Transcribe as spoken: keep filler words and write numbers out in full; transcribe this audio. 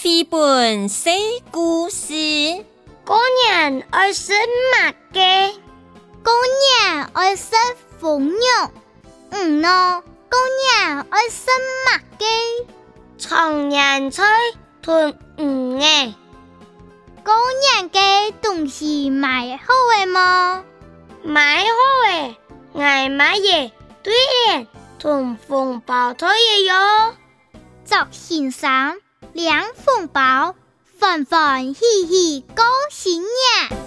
绘本小故事。 过年爱吃乜嘅？ 过年爱吃凤肉。嗯喏，过年爱吃乜嘅？ 长年菜炖鱼嘅。 过年嘅东西买好嘅么？ 买好嘅，爱买嘢对联同红包都也有。 祝先生两红包，欢欢喜喜过新年。